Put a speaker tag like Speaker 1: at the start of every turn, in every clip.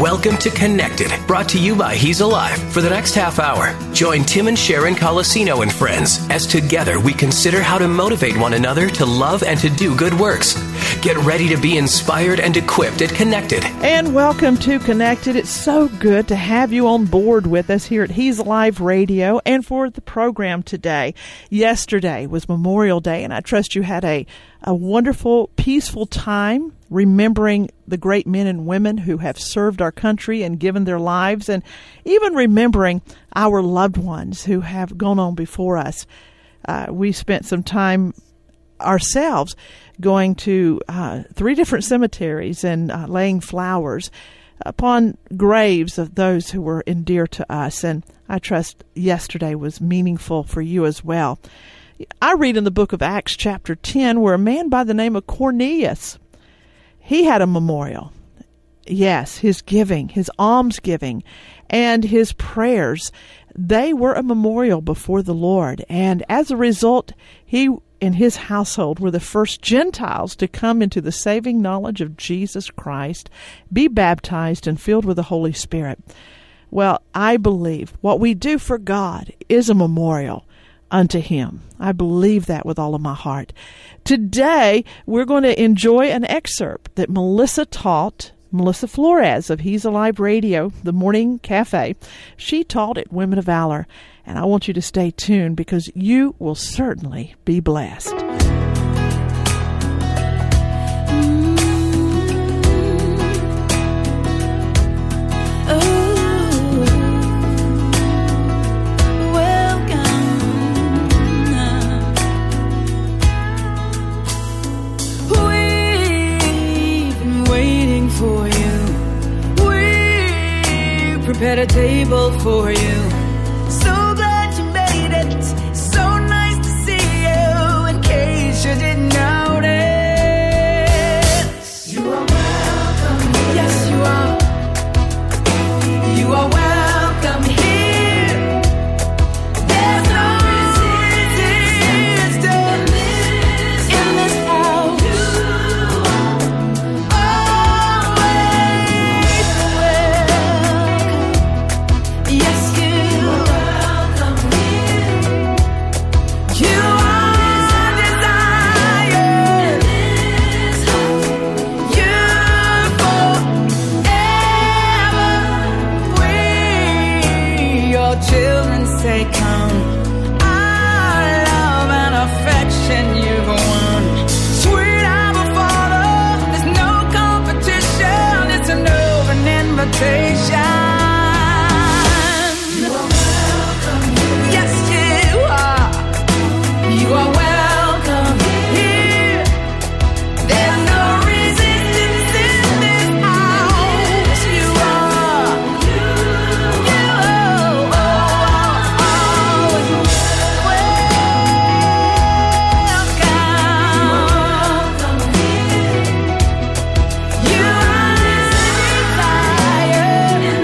Speaker 1: Welcome to Connected, brought to you by He's Alive. For the next half hour, join Tim and Sharon Colosino and friends as together we consider how to motivate one another to love and to do good works. Get ready to be inspired and equipped at Connected.
Speaker 2: And welcome to Connected. It's so good to have you on board with us here at He's Alive Radio and for the program today. Yesterday was Memorial Day, and I trust you had a wonderful, peaceful time remembering the great men and women who have served our country and given their lives, and even remembering our loved ones who have gone on before us. We spent some time ourselves going to 3 different cemeteries and laying flowers upon graves of those who were endear to us, and I trust yesterday was meaningful for you as well. I read in the book of Acts chapter 10 where a man by the name of Cornelius, he had a memorial. Yes, his giving, his almsgiving, and his prayers, they were a memorial before the Lord. And as a result, he and his household were the first Gentiles to come into the saving knowledge of Jesus Christ, be baptized, and filled with the Holy Spirit. Well, I believe what we do for God is a memorial unto Him. I believe that with all of my heart. Today, we're going to enjoy an excerpt that Melissa Flores of He's Alive Radio, the Morning Cafe. She taught at Women of Valor, and I want you to stay tuned because you will certainly be blessed.
Speaker 3: Prepared a table for you. So glad you made it. So nice to see you. In case you didn't notice, you are welcome. Yes, you are. You are welcome here. There's no resistance in this house. Yes, you are welcome here. You are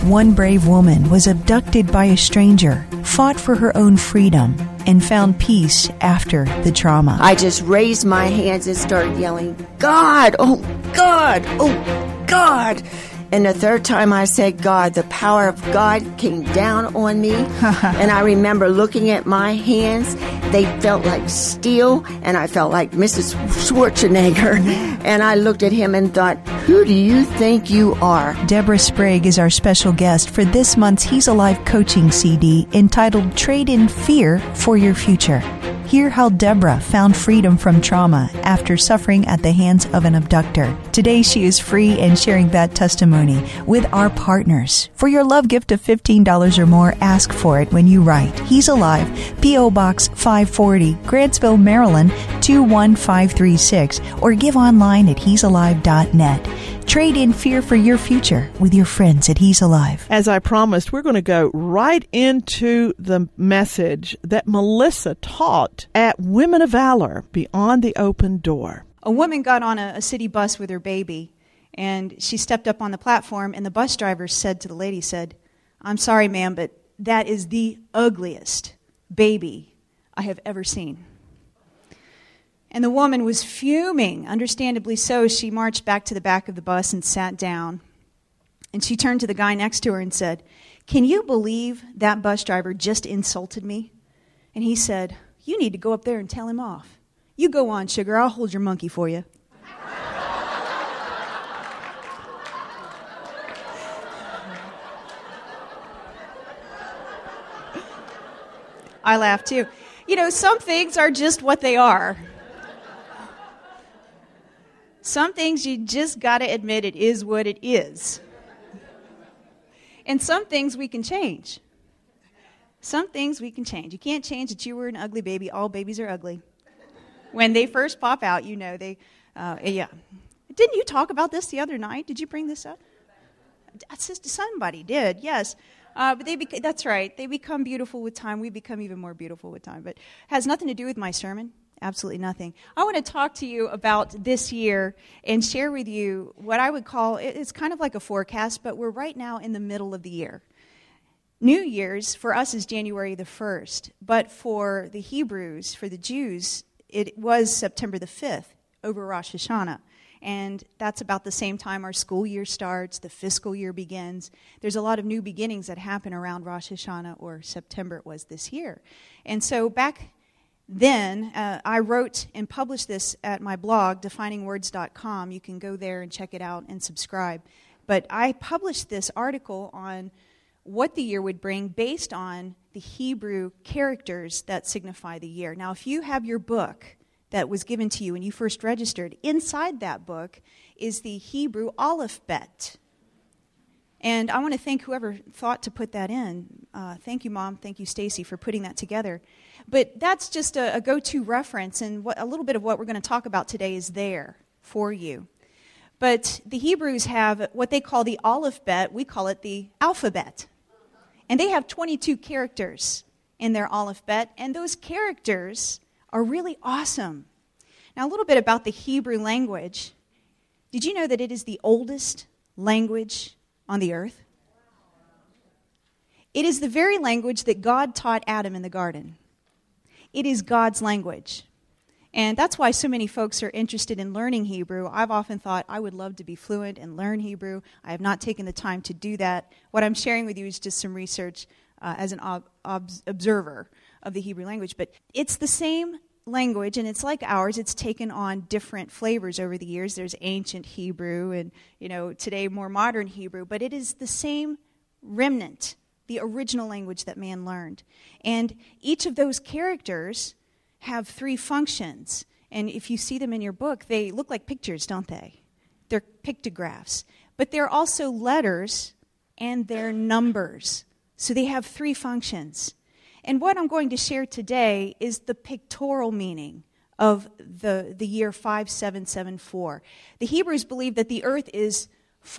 Speaker 4: One brave woman was abducted by a stranger, fought for her own freedom, and found peace after the trauma.
Speaker 5: I just raised my hands and started yelling, God, oh God, oh God. And the third time I said God, the power of God came down on me. And I remember looking at my hands. They felt like steel, and I felt like Mrs. Schwarzenegger. And I looked at him and thought, who do you think you are?
Speaker 4: Deborah Sprague is our special guest for this month's He's Alive coaching CD entitled Trade in Fear for Your Future. Hear how Deborah found freedom from trauma after suffering at the hands of an abductor. Today she is free and sharing that testimony with our partners. For your love gift of $15 or more, ask for it when you write He's Alive, P.O. Box 540, Grantsville, Maryland 21536, or give online at he'salive.net. Trade in fear for your future with your friends at He's Alive.
Speaker 2: As I promised, we're going to go right into the message that Melissa taught at Women of Valor, Beyond the Open Door.
Speaker 6: A woman got on a city bus with her baby, and she stepped up on the platform, and the bus driver said to the lady, I'm sorry, ma'am, but that is the ugliest baby I have ever seen. And the woman was fuming, understandably so. She marched back to the back of the bus and sat down. And she turned to the guy next to her and said, can you believe that bus driver just insulted me? And he said, you need to go up there and tell him off. You go on, sugar. I'll hold your monkey for you. I laughed too. You know, some things are just what they are. Some things you just got to admit it is what it is. And some things we can change. Some things we can change. You can't change that you were an ugly baby. All babies are ugly. When they first pop out, you know they, yeah. Didn't you talk about this the other night? Did you bring this up? Somebody did, yes. But that's right. They become beautiful with time. We become even more beautiful with time. But it has nothing to do with my sermon. Absolutely nothing. I want to talk to you about this year and share with you what I would call, it's kind of like a forecast, but we're right now in the middle of the year. New Year's for us is January the 1st, but for the Hebrews, for the Jews, it was September the 5th over Rosh Hashanah. And that's about the same time our school year starts, the fiscal year begins. There's a lot of new beginnings that happen around Rosh Hashanah, or September it was this year. And so back then, I wrote and published this at my blog, definingwords.com. You can go there and check it out and subscribe. But I published this article on what the year would bring based on the Hebrew characters that signify the year. Now, if you have your book that was given to you when you first registered, inside that book is the Hebrew alphabet. And I want to thank whoever thought to put that in. Thank you, Mom. Thank you, Stacy, for putting that together. But that's just a go-to reference, and a little bit of what we're going to talk about today is there for you. But the Hebrews have what they call the alphabet. We call it the alphabet. And they have 22 characters in their alphabet, and those characters are really awesome. Now, a little bit about the Hebrew language. Did you know that it is the oldest language on the earth? It is the very language that God taught Adam in the garden. It is God's language. And that's why so many folks are interested in learning Hebrew. I've often thought I would love to be fluent and learn Hebrew. I have not taken the time to do that. What I'm sharing with you is just some research as an observer of the Hebrew language. But it's the same language, and it's like ours. It's taken on different flavors over the years. There's ancient Hebrew and, today more modern Hebrew. But it is the same remnant, the original language that man learned. And each of those characters have three functions. And if you see them in your book, they look like pictures, don't they? They're pictographs. But they're also letters and they're numbers. So they have three functions. And what I'm going to share today is the pictorial meaning of the year 5774. The Hebrews believe that the earth is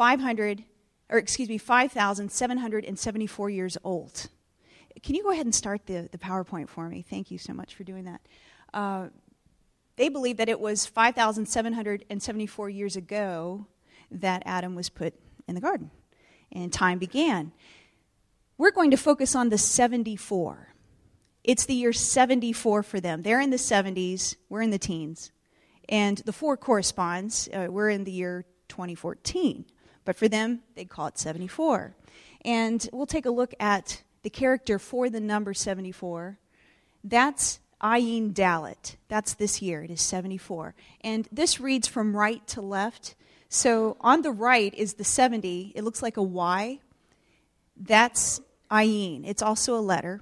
Speaker 6: 5,774 years old. Can you go ahead and start the PowerPoint for me? Thank you so much for doing that. They believe that it was 5,774 years ago that Adam was put in the garden. and time began. We're going to focus on the 74. It's the year 74 for them. They're in the 70s, we're in the teens. And the 4 corresponds, we're in the year 2014. But for them, they call it 74. And we'll take a look at the character for the number 74. That's Ayin Dalet. That's this year. It is 74. And this reads from right to left. So on the right is the 70. It looks like a Y. That's Ayin. It's also a letter.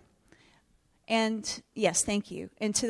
Speaker 6: And yes, thank you. And to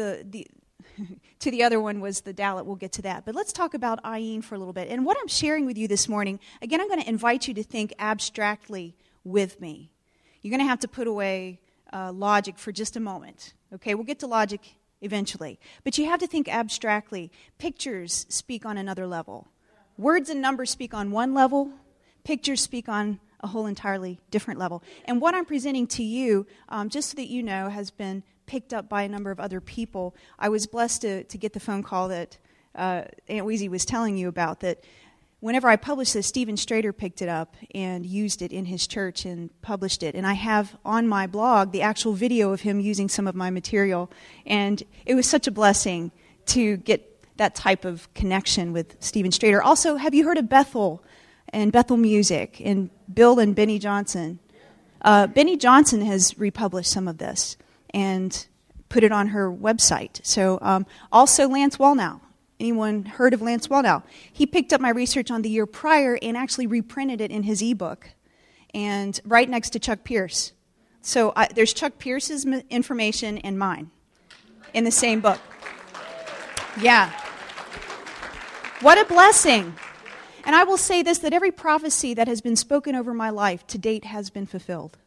Speaker 6: the other one was the Dalet. We'll get to that. But let's talk about Ayin for a little bit. And what I'm sharing with you this morning, again, I'm going to invite you to think abstractly with me. You're going to have to put away logic for just a moment. Okay, we'll get to logic eventually. But you have to think abstractly. Pictures speak on another level. Words and numbers speak on one level. Pictures speak on a whole entirely different level. And what I'm presenting to you, just so that you know, has been picked up by a number of other people. I was blessed to get the phone call that Aunt Weezy was telling you about, that whenever I published this, Stephen Strader picked it up and used it in his church and published it. And I have on my blog the actual video of him using some of my material. And it was such a blessing to get that type of connection with Stephen Strader. Also, have you heard of Bethel and Bethel Music and Bill and Benny Johnson? Benny Johnson has republished some of this and put it on her website. So also Lance Wallnau. Anyone heard of Lance Wallnau? He picked up my research on the year prior and actually reprinted it in his ebook, and right next to Chuck Pierce. So there's Chuck Pierce's information and mine in the same book. Yeah. What a blessing. And I will say this, that every prophecy that has been spoken over my life to date has been fulfilled.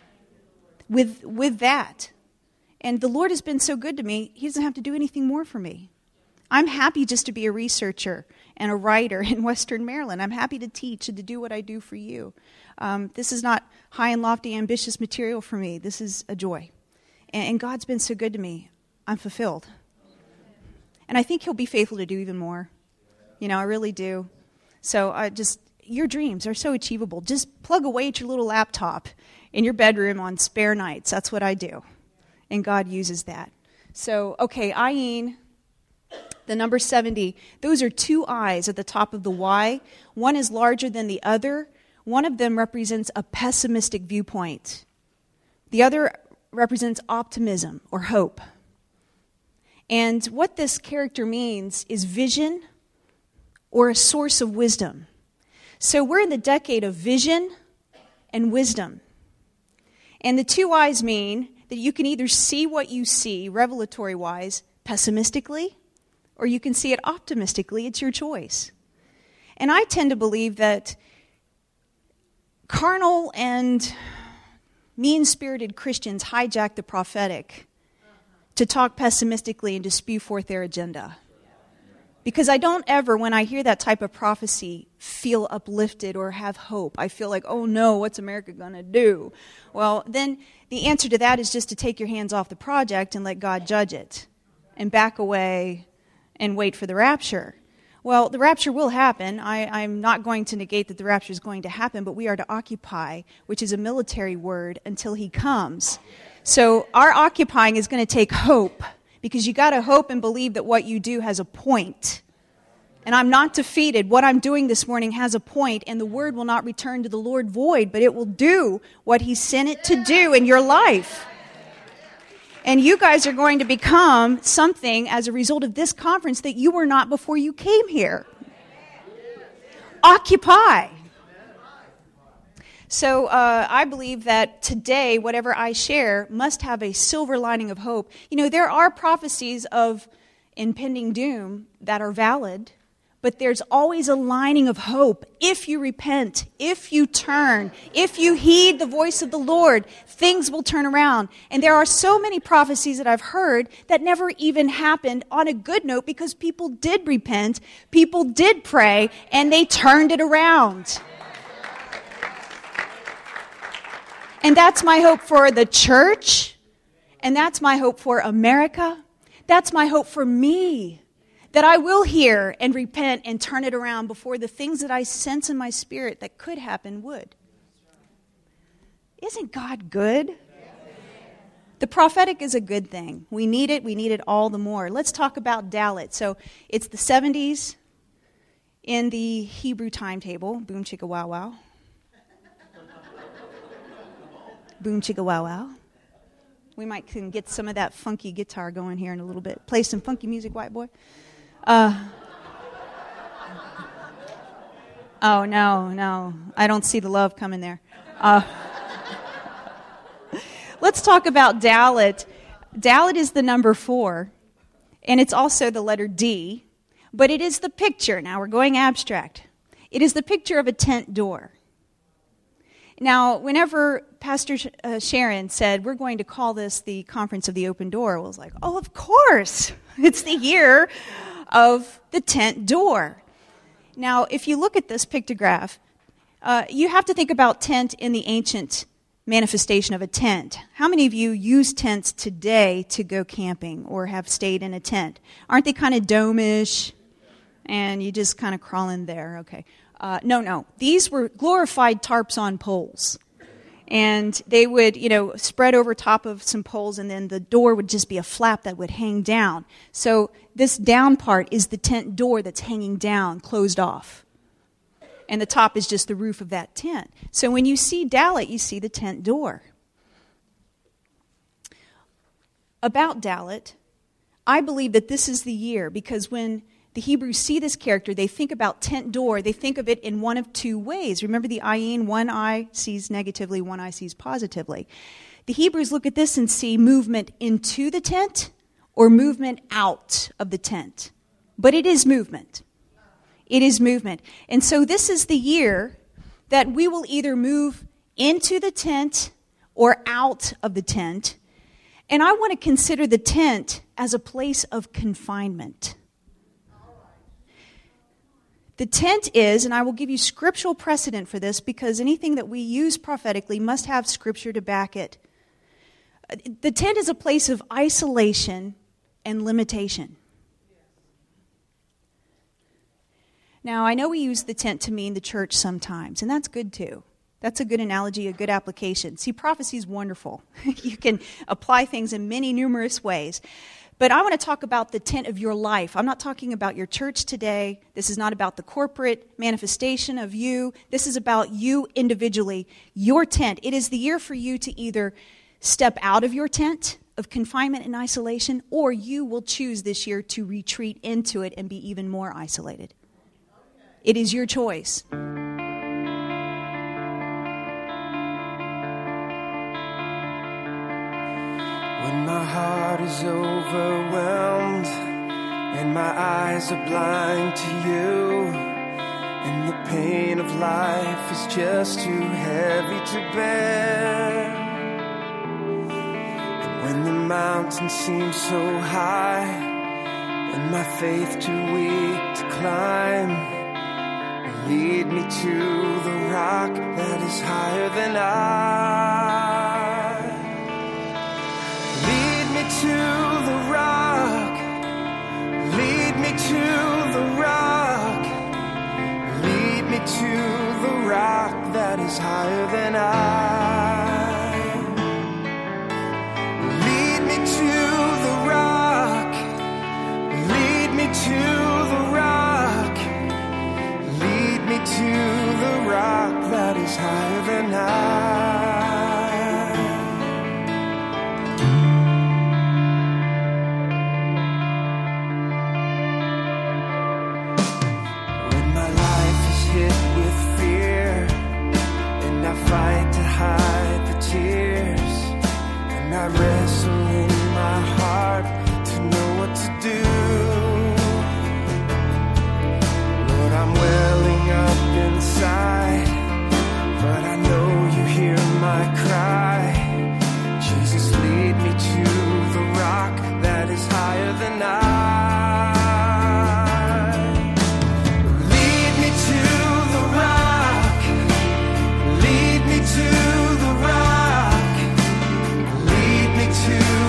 Speaker 6: With that. And the Lord has been so good to me, He doesn't have to do anything more for me. I'm happy just to be a researcher and a writer in Western Maryland. I'm happy to teach and to do what I do for you. This is not high and lofty, ambitious material for me. This is a joy. And God's been so good to me. I'm fulfilled. And I think He'll be faithful to do even more. You know, I really do. So your dreams are so achievable. Just plug away at your little laptop in your bedroom on spare nights. That's what I do. And God uses that. So, okay, Ayin, the number 70, those are 2 eyes at the top of the Y. One is larger than the other. One of them represents a pessimistic viewpoint. The other represents optimism or hope. And what this character means is vision or a source of wisdom. So we're in the decade of vision and wisdom. And the 2 eyes mean that you can either see what you see, revelatory-wise, pessimistically, or you can see it optimistically. It's your choice. And I tend to believe that carnal and mean-spirited Christians hijack the prophetic to talk pessimistically and to spew forth their agenda. Because I don't ever, when I hear that type of prophecy, feel uplifted or have hope. I feel like, oh no, what's America going to do? Well, then the answer to that is just to take your hands off the project and let God judge it and back away and wait for the rapture. Well, the rapture will happen. I'm not going to negate that the rapture is going to happen, but we are to occupy, which is a military word, until He comes. So our occupying is going to take hope, because you got to hope and believe that what you do has a point. And I'm not defeated. What I'm doing this morning has a point, and the word will not return to the Lord void, but it will do what He sent it to do in your life. And you guys are going to become something as a result of this conference that you were not before you came here. Occupy. So I believe that today, whatever I share must have a silver lining of hope. You know, there are prophecies of impending doom that are valid, but there's always a lining of hope. If you repent, if you turn, if you heed the voice of the Lord, things will turn around. And there are so many prophecies that I've heard that never even happened on a good note, because people did repent, people did pray, and they turned it around. And that's my hope for the church, and that's my hope for America. That's my hope for me, that I will hear and repent and turn it around before the things that I sense in my spirit that could happen would. Isn't God good? The prophetic is a good thing. We need it. We need it all the more. Let's talk about Dalet. So it's the 70s in the Hebrew timetable. Boom, chicka, wow, wow. Boom, chicka, wow, wow. We might can get some of that funky guitar going here in a little bit. Play some funky music, white boy. Oh, no. I don't see the love coming there. Let's talk about Dalet. Dalet is the number 4, and it's also the letter D, but it is the picture. Now we're going abstract. It is the picture of a tent door. Now, whenever Pastor Sharon said, we're going to call this the Conference of the Open Door, I was like, oh, of course. It's the year of the tent door. Now, if you look at this pictograph, you have to think about tent in the ancient manifestation of a tent. How many of you use tents today to go camping or have stayed in a tent? Aren't they kind of dome-ish? And you just kind of crawl in there. Okay. No. These were glorified tarps on poles. And they would, spread over top of some poles, and then the door would just be a flap that would hang down. So this down part is the tent door that's hanging down, closed off. And the top is just the roof of that tent. So when you see Dalet, you see the tent door. About Dalet, I believe that this is the year, because when the Hebrews see this character, they think about tent door, they think of it in one of two ways. Remember the ayin, one eye sees negatively, one eye sees positively. The Hebrews look at this and see movement into the tent or movement out of the tent. But it is movement. It is movement. And so this is the year that we will either move into the tent or out of the tent. And I want to consider the tent as a place of confinement. The tent is, and I will give you scriptural precedent for this, because anything that we use prophetically must have scripture to back it. The tent is a place of isolation and limitation. Now, I know we use the tent to mean the church sometimes, and that's good too. That's a good analogy, a good application. See, prophecy is wonderful. You can apply things in many numerous ways. But I want to talk about the tent of your life. I'm not talking about your church today. This is not about the corporate manifestation of you. This is about you individually, your tent. It is the year for you to either step out of your tent of confinement and isolation, or you will choose this year to retreat into it and be even more isolated. It is your choice.
Speaker 7: When my heart is overwhelmed and my eyes are blind to you, and the pain of life is just too heavy to bear, and when the mountain seems so high and my faith too weak to climb, lead me to the rock that is higher than I. Lead me to the rock. Lead me to the rock. Lead me to the rock that is higher than I. Lead me to the rock. Lead me to the rock. Lead me to the rock that is higher than I. When my life is hit with fear and I fight to hide the tears, and I wrestle in my heart to know what to do, I'm welling up inside, but I know you hear my cry. Jesus, lead me to the rock that is higher than I. Lead me to the rock. Lead me to the rock. Lead me to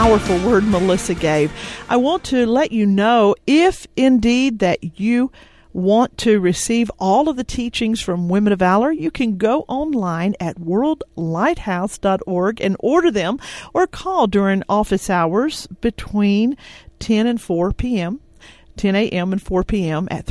Speaker 2: powerful word Melissa gave. I want to let you know, if indeed that you want to receive all of the teachings from Women of Valor, you can go online at worldlighthouse.org and order them, or call during office hours between 10 and 4 p.m., 10 a.m. and 4 p.m. at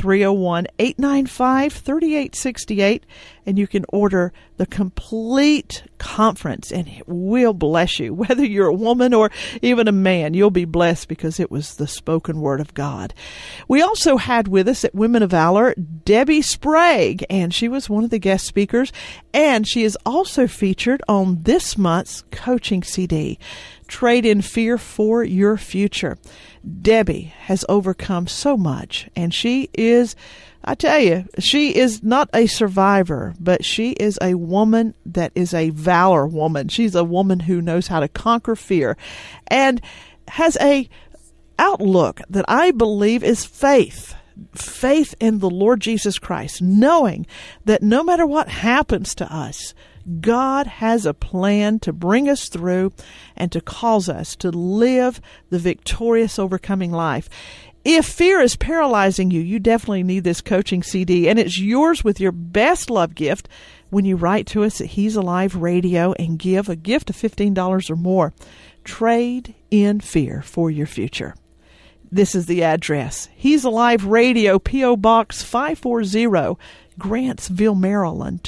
Speaker 2: 301-895-3868, and you can order the complete conference, and it will bless you. Whether you're a woman or even a man, you'll be blessed because it was the spoken word of God. We also had with us at Women of Valor Debbie Sprague, and she was one of the guest speakers, and she is also featured on this month's coaching CD, Trade in Fear for Your Future. Debbie has overcome so much, and she is, I tell you, she is not a survivor, but she is a woman that is a valor woman. She's a woman who knows how to conquer fear and has a outlook that I believe is faith in the Lord Jesus Christ, knowing that no matter what happens to us, God has a plan to bring us through and to cause us to live the victorious, overcoming life. If fear is paralyzing you, you definitely need this coaching CD, and it's yours with your best love gift when you write to us at He's Alive Radio and give a gift of $15 or more. Trade in fear for your future. This is the address: He's Alive Radio, P.O. Box 540, Grantsville, Maryland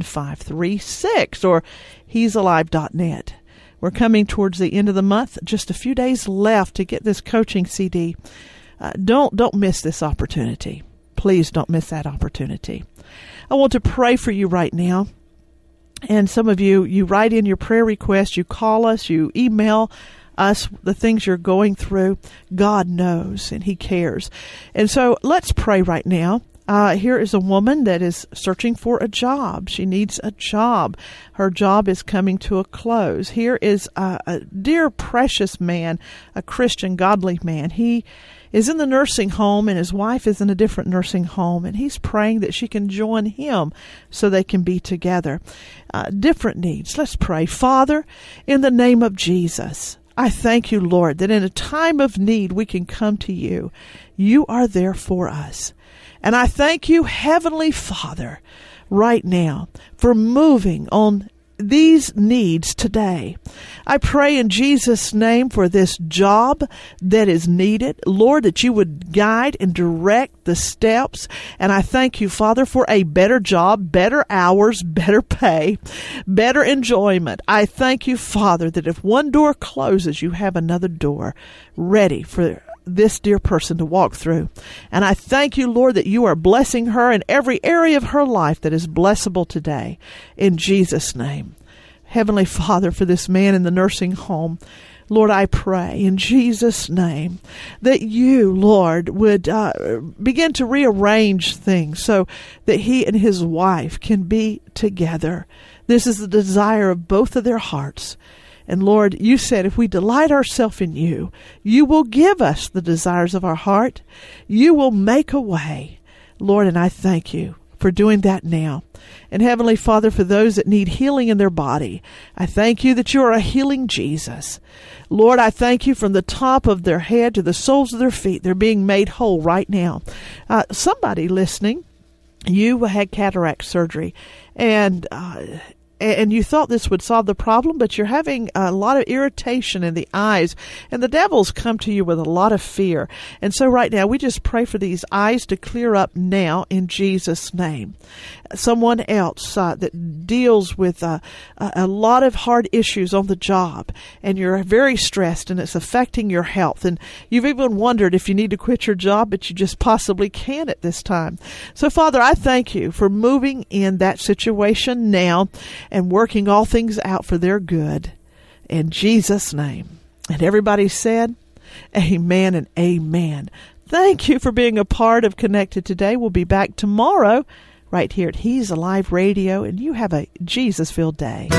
Speaker 2: 21536, or he'salive.net. We're coming towards the end of the month. Just a few days left to get this coaching CD. Don't miss this opportunity. Please don't miss that opportunity. I want to pray for you right now. And some of you write in your prayer requests, you call us, you email us the things you're going through. God knows, and He cares. And so let's pray right now. Here is a woman that is searching for a job. She needs a job. Her job is coming to a close. Here is a dear, precious man, a Christian, godly man. He is in the nursing home, and his wife is in a different nursing home, and he's praying that she can join him so they can be together. Different needs. Let's pray. Father, in the name of Jesus, I thank you, Lord, that in a time of need we can come to you. You are there for us. And I thank you, Heavenly Father, right now for moving on these needs today. I pray in Jesus' name for this job that is needed. Lord, that you would guide and direct the steps. And I thank you, Father, for a better job, better hours, better pay, better enjoyment. I thank you, Father, that if one door closes, you have another door ready for this dear person to walk through. And I thank you, Lord, that you are blessing her in every area of her life that is blessable today. In Jesus' name. Heavenly Father, for this man in the nursing home, Lord, I pray in Jesus' name that you, Lord, would begin to rearrange things so that he and his wife can be together. This is the desire of both of their hearts. And Lord, you said if we delight ourselves in you, you will give us the desires of our heart. You will make a way, Lord, and I thank you for doing that now. And Heavenly Father, for those that need healing in their body, I thank you that you are a healing Jesus. Lord, I thank you from the top of their head to the soles of their feet. They're being made whole right now. Somebody listening, you had cataract surgery, and you thought this would solve the problem, but you're having a lot of irritation in the eyes, and the devil's come to you with a lot of fear. And so right now, we just pray for these eyes to clear up now in Jesus' name. Someone else that deals with a lot of hard issues on the job, and you're very stressed, and it's affecting your health, and you've even wondered if you need to quit your job, but you just possibly can't at this time. So, Father, I thank you for moving in that situation now and working all things out for their good. In Jesus' name. And everybody said, amen and amen. Thank you for being a part of Connected today. We'll be back tomorrow right here at He's Alive Radio, and you have a Jesus-filled day.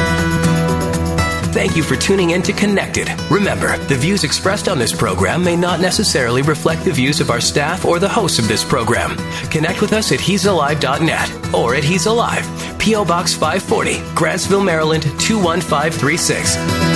Speaker 1: Thank you for tuning in to Connected. Remember, the views expressed on this program may not necessarily reflect the views of our staff or the hosts of this program. Connect with us at he'salive.net or at He's Alive, P.O. Box 540, Grantsville, Maryland 21536.